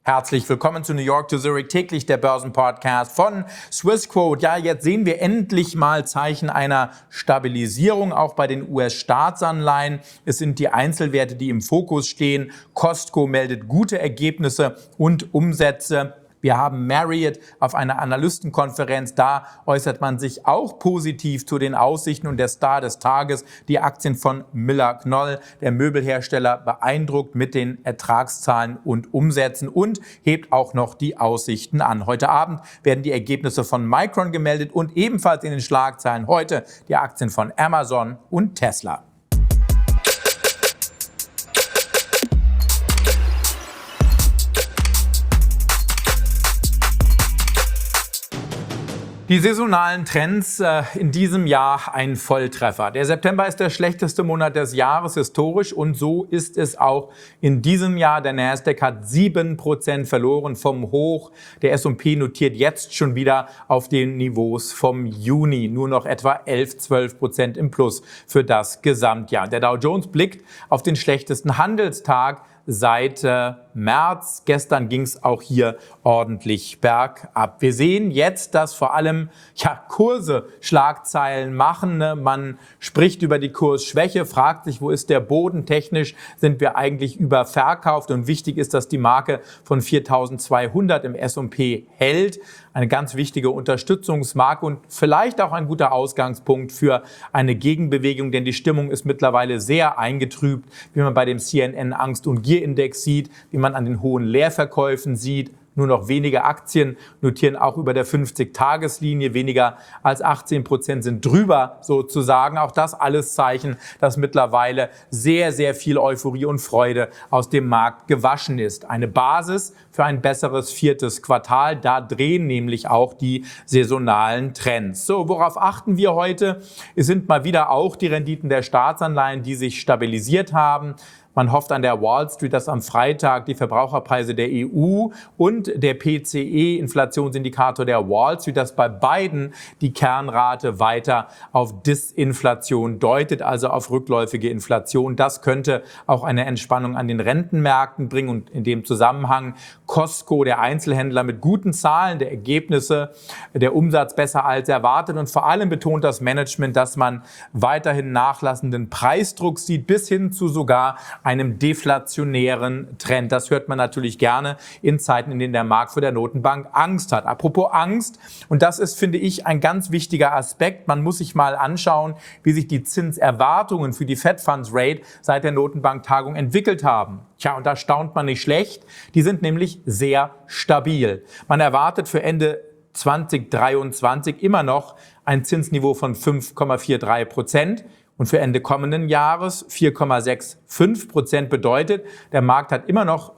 Herzlich willkommen zu New York to Zurich, täglich der Börsenpodcast von Swissquote. Ja, jetzt sehen wir endlich mal Zeichen einer Stabilisierung, auch bei den US-Staatsanleihen. Es sind die Einzelwerte, die im Fokus stehen. Costco meldet gute Ergebnisse und Umsätze. Wir haben Marriott auf einer Analystenkonferenz. Da äußert man sich auch positiv zu den Aussichten. Und der Star des Tages, die Aktien von Miller-Knoll, der Möbelhersteller, beeindruckt mit den Ertragszahlen und Umsätzen und hebt auch noch die Aussichten an. Heute Abend werden die Ergebnisse von Micron gemeldet und ebenfalls in den Schlagzeilen heute die Aktien von Amazon und Tesla. Die saisonalen Trends in diesem Jahr ein Volltreffer. Der September ist der schlechteste Monat des Jahres historisch und so ist es auch in diesem Jahr. Der Nasdaq hat 7% verloren vom Hoch. Der S&P notiert jetzt schon wieder auf den Niveaus vom Juni. Nur noch etwa 11-12% im Plus für das Gesamtjahr. Der Dow Jones blickt auf den schlechtesten Handelstag seit März. Gestern ging es auch hier ordentlich bergab. Wir sehen jetzt, dass vor allem Kurse Schlagzeilen machen. Man spricht über die Kursschwäche, fragt sich, wo ist der Boden? Technisch sind wir eigentlich überverkauft und wichtig ist, dass die Marke von 4.200 im S&P hält. Eine ganz wichtige Unterstützungsmarke und vielleicht auch ein guter Ausgangspunkt für eine Gegenbewegung, denn die Stimmung ist mittlerweile sehr eingetrübt, wie man bei dem CNN Angst- und Gierindex sieht, wie man an den hohen Leerverkäufen sieht. Nur noch wenige Aktien notieren auch über der 50-Tageslinie. Weniger als 18% sind drüber sozusagen. Auch das alles Zeichen, dass mittlerweile sehr, sehr viel Euphorie und Freude aus dem Markt gewaschen ist. Eine Basis für ein besseres viertes Quartal. Da drehen nämlich auch die saisonalen Trends. So, worauf achten wir heute? Es sind mal wieder auch die Renditen der Staatsanleihen, die sich stabilisiert haben. Man hofft an der Wall Street, dass am Freitag die Verbraucherpreise der EU und der PCE, Inflationsindikator der Wall Street, dass bei beiden die Kernrate weiter auf Disinflation deutet, also auf rückläufige Inflation. Das könnte auch eine Entspannung an den Rentenmärkten bringen und in dem Zusammenhang Costco, der Einzelhändler mit guten Zahlen, der Ergebnisse, der Umsatz besser als erwartet und vor allem betont das Management, dass man weiterhin nachlassenden Preisdruck sieht, bis hin zu sogar einem deflationären Trend. Das hört man natürlich gerne in Zeiten, in denen der Markt vor der Notenbank Angst hat. Apropos Angst, und das ist, finde ich, ein ganz wichtiger Aspekt. Man muss sich mal anschauen, wie sich die Zinserwartungen für die Fed Funds Rate seit der Notenbanktagung entwickelt haben. Tja, und da staunt man nicht schlecht. Die sind nämlich sehr stabil. Man erwartet für Ende 2023 immer noch ein Zinsniveau von 5,43%. Und für Ende kommenden Jahres 4,65% bedeutet, der Markt hat immer noch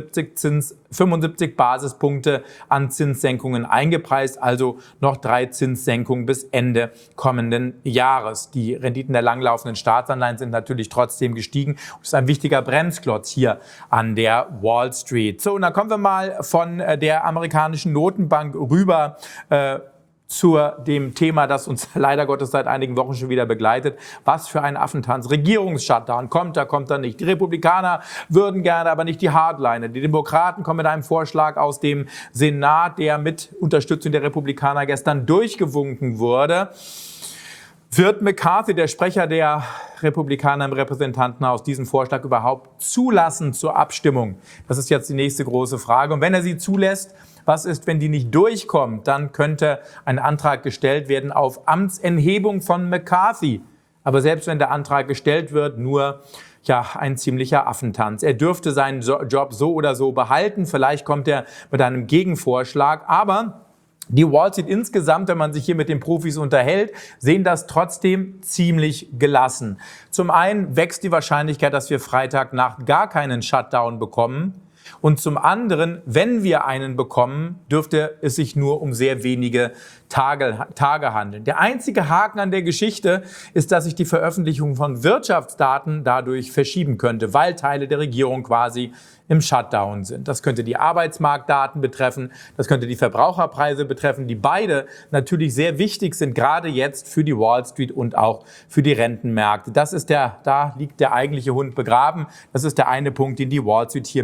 75 Basispunkte an Zinssenkungen eingepreist, also noch 3 Zinssenkungen bis Ende kommenden Jahres. Die Renditen der langlaufenden Staatsanleihen sind natürlich trotzdem gestiegen. Das ist ein wichtiger Bremsklotz hier an der Wall Street. So, und dann kommen wir mal von der amerikanischen Notenbank rüber zu dem Thema, das uns leider Gottes seit einigen Wochen schon wieder begleitet. Was für ein Affentanz. Regierungsshutdown. Kommt er nicht. Die Republikaner würden gerne, aber nicht die Hardliner. Die Demokraten kommen mit einem Vorschlag aus dem Senat, der mit Unterstützung der Republikaner gestern durchgewunken wurde. Wird McCarthy, der Sprecher der Republikaner im Repräsentantenhaus, diesen Vorschlag überhaupt zulassen zur Abstimmung? Das ist jetzt die nächste große Frage. Und wenn er sie zulässt, was ist, wenn die nicht durchkommt? Dann könnte ein Antrag gestellt werden auf Amtsenthebung von McCarthy. Aber selbst wenn der Antrag gestellt wird, nur ein ziemlicher Affentanz. Er dürfte seinen Job so oder so behalten. Vielleicht kommt er mit einem Gegenvorschlag. Aber die Wall Street insgesamt, wenn man sich hier mit den Profis unterhält, sehen das trotzdem ziemlich gelassen. Zum einen wächst die Wahrscheinlichkeit, dass wir Freitagnacht gar keinen Shutdown bekommen. Und zum anderen, wenn wir einen bekommen, dürfte es sich nur um sehr wenige Tage handeln. Der einzige Haken an der Geschichte ist, dass sich die Veröffentlichung von Wirtschaftsdaten dadurch verschieben könnte, weil Teile der Regierung quasi im Shutdown sind. Das könnte die Arbeitsmarktdaten betreffen, das könnte die Verbraucherpreise betreffen, die beide natürlich sehr wichtig sind, gerade jetzt für die Wall Street und auch für die Rentenmärkte. Da liegt der eigentliche Hund begraben. Das ist der eine Punkt, den die Wall Street hier mit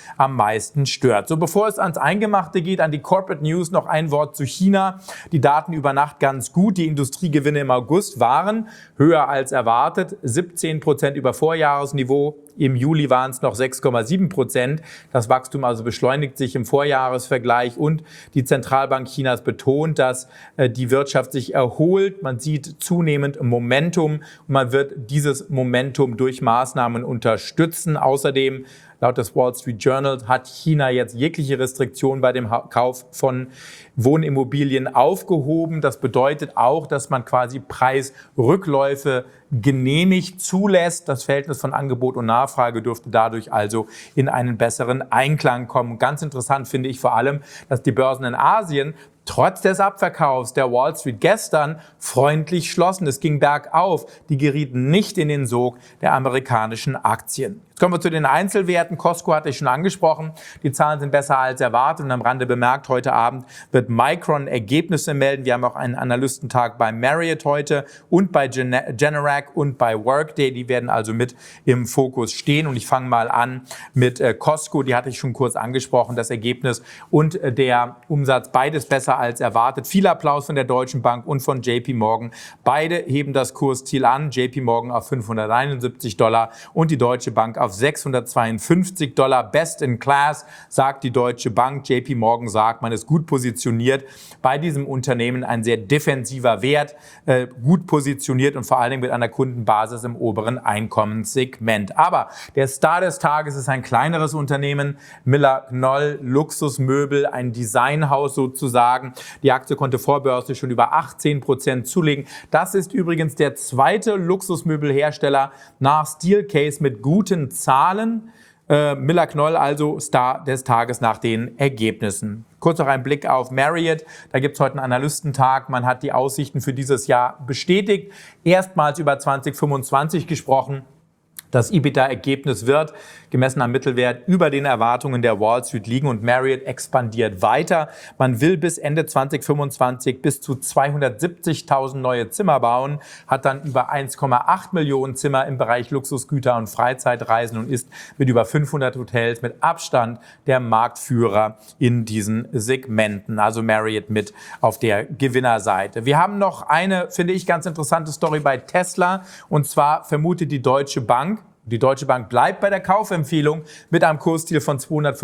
am meisten stört. So, bevor es ans Eingemachte geht, an die Corporate News noch ein Wort zu China. Die Daten über Nacht ganz gut. Die Industriegewinne im August waren höher als erwartet, 17% über Vorjahresniveau. Im Juli waren es noch 6,7%. Das Wachstum also beschleunigt sich im Vorjahresvergleich und die Zentralbank Chinas betont, dass die Wirtschaft sich erholt. Man sieht zunehmend Momentum und man wird dieses Momentum durch Maßnahmen unterstützen. Außerdem, laut des Wall Street Journal, hat China jetzt jegliche Restriktionen bei dem Kauf von Wohnimmobilien aufgehoben. Das bedeutet auch, dass man quasi Preisrückläufe genehmigt zulässt. Das Verhältnis von Angebot und Nachfrage dürfte dadurch also in einen besseren Einklang kommen. Ganz interessant finde ich vor allem, dass die Börsen in Asien trotz des Abverkaufs der Wall Street gestern freundlich schlossen. Es ging bergauf. Die gerieten nicht in den Sog der amerikanischen Aktien. Jetzt kommen wir zu den Einzelwerten. Costco hatte ich schon angesprochen. Die Zahlen sind besser als erwartet. Und am Rande bemerkt, heute Abend wird Micron Ergebnisse melden. Wir haben auch einen Analystentag bei Marriott heute und bei Generac und bei Workday. Die werden also mit im Fokus stehen. Und ich fange mal an mit Costco. Die hatte ich schon kurz angesprochen. Das Ergebnis und der Umsatz, beides besser als erwartet. Viel Applaus von der Deutschen Bank und von JP Morgan. Beide heben das Kursziel an. JP Morgan auf $571 und die Deutsche Bank auf $652. Best in class, sagt die Deutsche Bank. JP Morgan sagt, man ist gut positioniert. Bei diesem Unternehmen ein sehr defensiver Wert, gut positioniert und vor allen Dingen mit einer Kundenbasis im oberen Einkommenssegment. Aber der Star des Tages ist ein kleineres Unternehmen, Miller-Knoll Luxusmöbel, ein Designhaus sozusagen. Die Aktie konnte vorbörslich schon über 18% zulegen. Das ist übrigens der zweite Luxusmöbelhersteller nach Steelcase mit guten Zahlen. Miller-Knoll also Star des Tages nach den Ergebnissen. Kurz noch ein Blick auf Marriott. Da gibt es heute einen Analystentag. Man hat die Aussichten für dieses Jahr bestätigt. Erstmals über 2025 gesprochen. Das EBITDA-Ergebnis wird, gemessen am Mittelwert, über den Erwartungen der Wall Street liegen und Marriott expandiert weiter. Man will bis Ende 2025 bis zu 270.000 neue Zimmer bauen, hat dann über 1,8 Millionen Zimmer im Bereich Luxusgüter und Freizeitreisen und ist mit über 500 Hotels mit Abstand der Marktführer in diesen Segmenten. Also Marriott mit auf der Gewinnerseite. Wir haben noch eine, finde ich, ganz interessante Story bei Tesla, und zwar vermutet die Deutsche Bank, die Deutsche Bank bleibt bei der Kaufempfehlung mit einem Kursziel von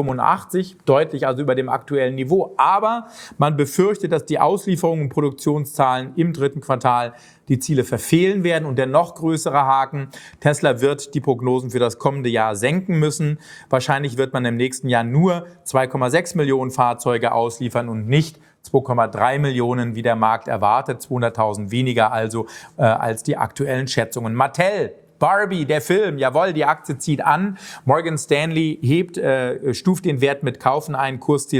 285, deutlich also über dem aktuellen Niveau. Aber man befürchtet, dass die Auslieferungen und Produktionszahlen im dritten Quartal die Ziele verfehlen werden. Und der noch größere Haken: Tesla wird die Prognosen für das kommende Jahr senken müssen. Wahrscheinlich wird man im nächsten Jahr nur 2,6 Millionen Fahrzeuge ausliefern und nicht 2,3 Millionen, wie der Markt erwartet. 200.000 weniger also als die aktuellen Schätzungen. Mattel, Barbie, der Film, jawohl, die Aktie zieht an. Morgan Stanley stuft den Wert mit Kaufen ein, Kursziel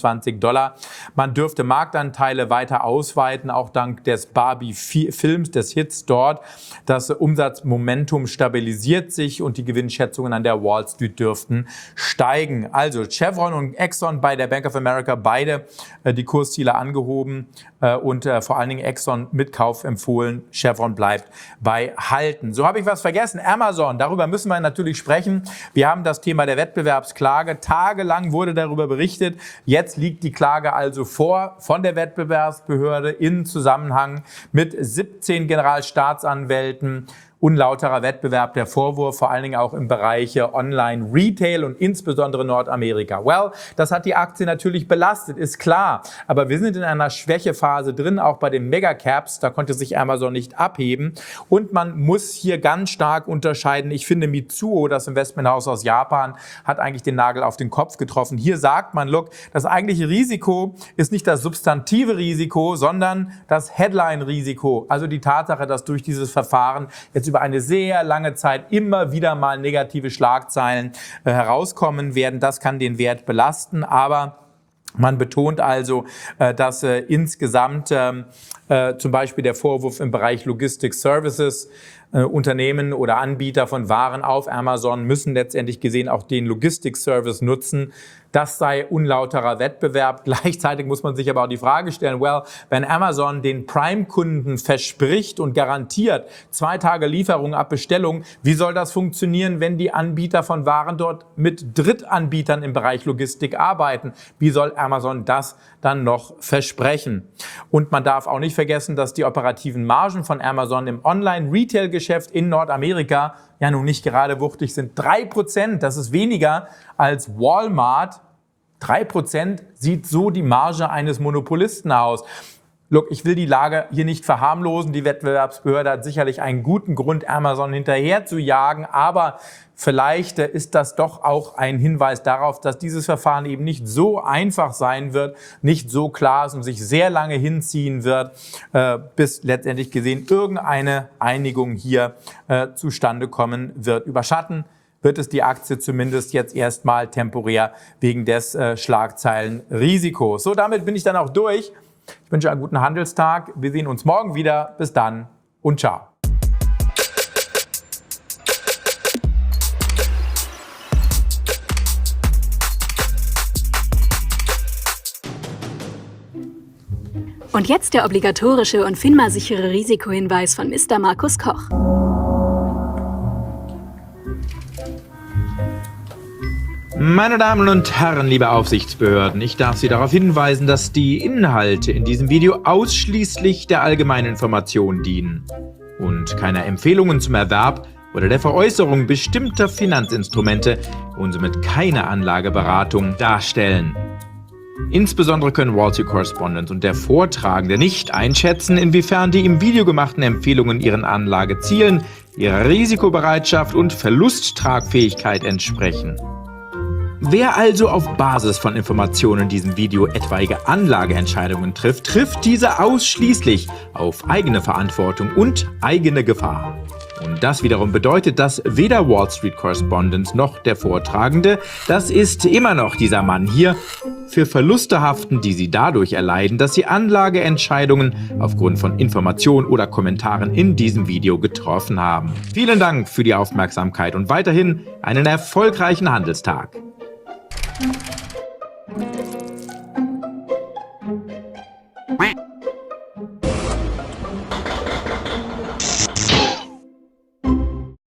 $27. Man dürfte Marktanteile weiter ausweiten, auch dank des Barbie-Films, des Hits dort. Das Umsatzmomentum stabilisiert sich und die Gewinnschätzungen an der Wall Street dürften steigen. Also Chevron und Exxon bei der Bank of America, beide die Kursziele angehoben und vor allen Dingen Exxon mit Kauf empfohlen. Chevron bleibt bei Halten. So habe ich was vergessen. Amazon, darüber müssen wir natürlich sprechen. Wir haben das Thema der Wettbewerbsklage. Tagelang wurde darüber berichtet. Jetzt liegt die Klage also vor von der Wettbewerbsbehörde in Zusammenhang mit 17 Generalstaatsanwälten. Unlauterer Wettbewerb, der Vorwurf, vor allen Dingen auch im Bereich Online-Retail und insbesondere Nordamerika. Well, das hat die Aktie natürlich belastet, ist klar. Aber wir sind in einer Schwächephase drin, auch bei den Megacaps. Da konnte sich Amazon nicht abheben. Und man muss hier ganz stark unterscheiden. Ich finde, Mitsuo, das Investmenthaus aus Japan, hat eigentlich den Nagel auf den Kopf getroffen. Hier sagt man, look, das eigentliche Risiko ist nicht das substantive Risiko, sondern das Headline-Risiko. Also die Tatsache, dass durch dieses Verfahren jetzt über eine sehr lange Zeit immer wieder mal negative Schlagzeilen herauskommen werden. Das kann den Wert belasten, aber man betont also, dass insgesamt zum Beispiel der Vorwurf im Bereich Logistics Services. Unternehmen oder Anbieter von Waren auf Amazon müssen letztendlich gesehen auch den Logistics Service nutzen. Das sei unlauterer Wettbewerb. Gleichzeitig muss man sich aber auch die Frage stellen, wenn Amazon den Prime-Kunden verspricht und garantiert 2 Tage Lieferung ab Bestellung, wie soll das funktionieren, wenn die Anbieter von Waren dort mit Drittanbietern im Bereich Logistik arbeiten? Wie soll Amazon das dann noch versprechen? Und man darf auch nicht vergessen, dass die operativen Margen von Amazon im Online-Retail-Geschäft in Nordamerika ja nun nicht gerade wuchtig sind. 3%, das ist weniger als Walmart. 3% sieht so die Marge eines Monopolisten aus. Look, ich will die Lage hier nicht verharmlosen. Die Wettbewerbsbehörde hat sicherlich einen guten Grund, Amazon hinterher zu jagen. Aber vielleicht ist das doch auch ein Hinweis darauf, dass dieses Verfahren eben nicht so einfach sein wird, nicht so klar ist und sich sehr lange hinziehen wird, bis letztendlich gesehen irgendeine Einigung hier zustande kommen wird. Überschatten wird es die Aktie zumindest jetzt erstmal temporär wegen des Schlagzeilenrisikos. So, damit bin ich dann auch durch. Ich wünsche einen guten Handelstag. Wir sehen uns morgen wieder. Bis dann und ciao. Und jetzt der obligatorische und FINMA-sichere Risikohinweis von Mr. Markus Koch. Meine Damen und Herren, liebe Aufsichtsbehörden, ich darf Sie darauf hinweisen, dass die Inhalte in diesem Video ausschließlich der allgemeinen Information dienen und keine Empfehlungen zum Erwerb oder der Veräußerung bestimmter Finanzinstrumente und somit keine Anlageberatung darstellen. Insbesondere können Wall Street Correspondent und der Vortragende nicht einschätzen, inwiefern die im Video gemachten Empfehlungen ihren Anlagezielen, ihrer Risikobereitschaft und Verlusttragfähigkeit entsprechen. Wer also auf Basis von Informationen in diesem Video etwaige Anlageentscheidungen trifft, trifft diese ausschließlich auf eigene Verantwortung und eigene Gefahr. Und das wiederum bedeutet, dass weder Wall Street Correspondent noch der Vortragende, das ist immer noch dieser Mann hier, für Verluste haften, die sie dadurch erleiden, dass sie Anlageentscheidungen aufgrund von Informationen oder Kommentaren in diesem Video getroffen haben. Vielen Dank für die Aufmerksamkeit und weiterhin einen erfolgreichen Handelstag. Quack.